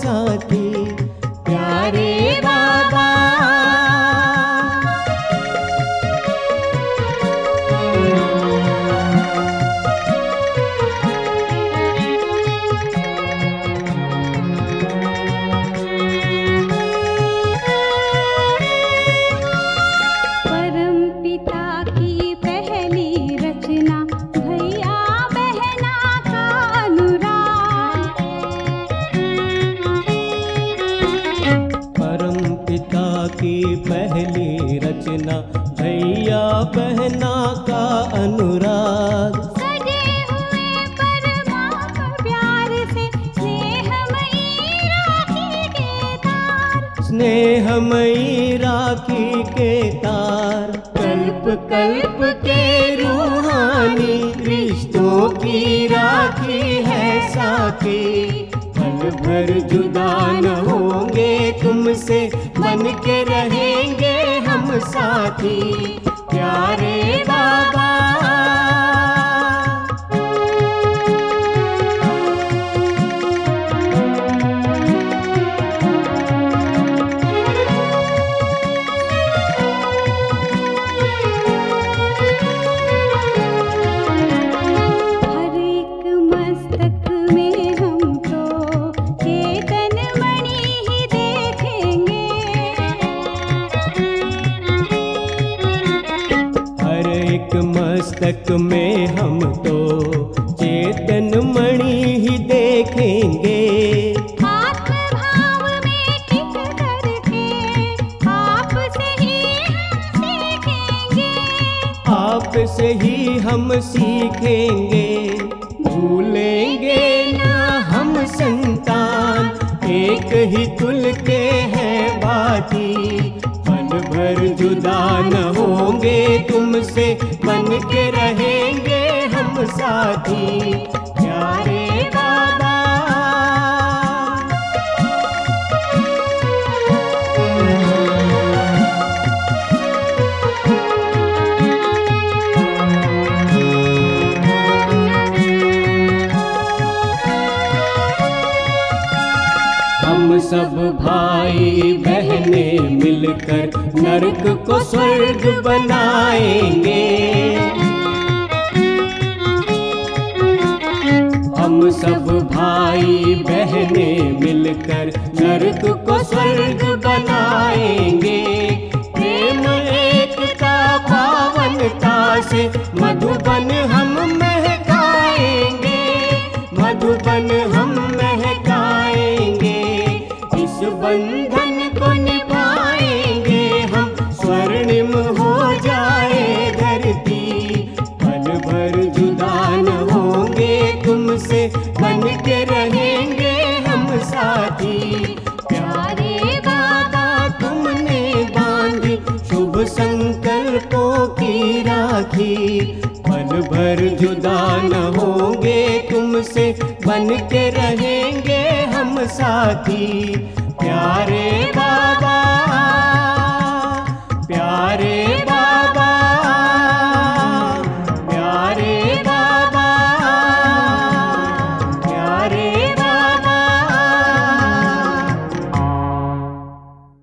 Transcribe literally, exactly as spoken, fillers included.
साथी प्यारे बाबा। की पहली रचना भैया बहना का अनुराग, सजे हुए परमाप प्यार से स्नेहमयी राखी के तार, स्नेहमयी राखी के तार। कल्प कल्प के रूहानी रिश्तों की राखी है साथी, पल भर जुदा न होंगे तुमसे, बन के रहेंगे हम साथी प्यारे बाबा। हर एक मस्तक में हम तो चेतन मणि ही देखेंगे, हर एक मस्तक में हम तो चेतन मणि ही देखेंगे। आत्म भाव में टिक करके आपसे ही हम सीखेंगे, आपसे ही हम सीखेंगे। भूलेंगे ना हम संतान, एक ही कुल के हैं बाती, पल भर जुदा न होंगे तुमसे, बन के रहेंगे हम साथी प्यारे बाबा। हम सब भाई बहने मिलकर नरक को स्वर्ग बनाएंगे, हम सब भाई बहने मिलकर नरक को स्वर्ग बनाएंगे। प्रेम एकता पावनता से मधुबन हम महकाएंगे, मधुबन हम महकाएंगे। इस बंधन को निभाएंगे हम, स्वर्णिम हो जाए धरती, पल भर जुदा न होंगे तुमसे, बन के रहेंगे हम साथी प्यारे बाबा। तुमने बांधी शुभ संकल्पों की राखी, पल भर जुदा न होंगे तुमसे, बन के रहेंगे हम साथी प्यारे बाबा।